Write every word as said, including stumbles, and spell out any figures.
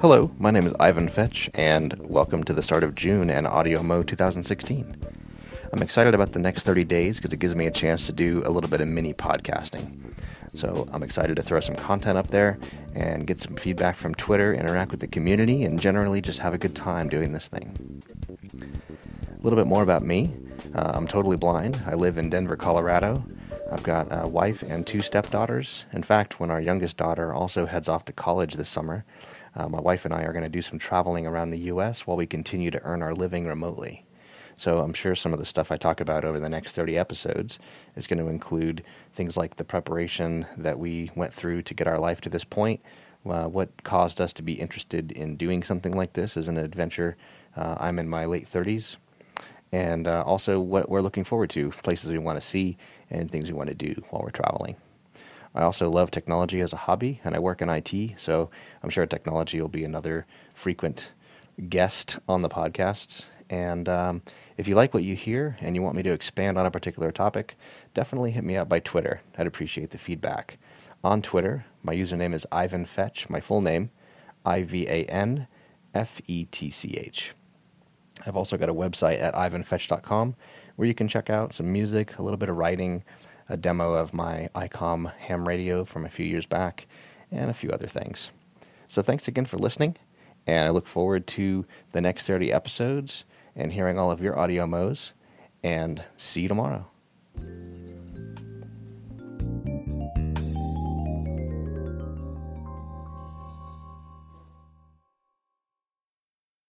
Hello, my name is Ivan Fetch, and welcome to the start of June and Audio Mo twenty sixteen. I'm excited about the next thirty days because it gives me a chance to do a little bit of mini podcasting. So I'm excited to throw some content up there and get some feedback from Twitter, interact with the community, and generally just have a good time doing this thing. A little bit more about me. Uh, I'm totally blind. I live in Denver, Colorado. I've got a wife and two stepdaughters. In fact, when our youngest daughter also heads off to college this summer, uh, my wife and I are going to do some traveling around the U S while we continue to earn our living remotely. So I'm sure some of the stuff I talk about over the next thirty episodes is going to include things like the preparation that we went through to get our life to this point, uh, what caused us to be interested in doing something like this as an adventure. Uh, I'm in my late thirties. And uh, also what we're looking forward to, places we want to see, and things we want to do while we're traveling. I also love technology as a hobby, and I work in I T, so I'm sure technology will be another frequent guest on the podcasts. And um, if you like what you hear and you want me to expand on a particular topic, definitely hit me up by Twitter. I'd appreciate the feedback. On Twitter, my username is Ivan Fetch, my full name, I V A N F E T C H. I've also got a website at ivan fetch dot com where you can check out some music, a little bit of writing, a demo of my ICOM ham radio from a few years back, and a few other things. So thanks again for listening, and I look forward to the next thirty episodes and hearing all of your audio mo's, and see you tomorrow.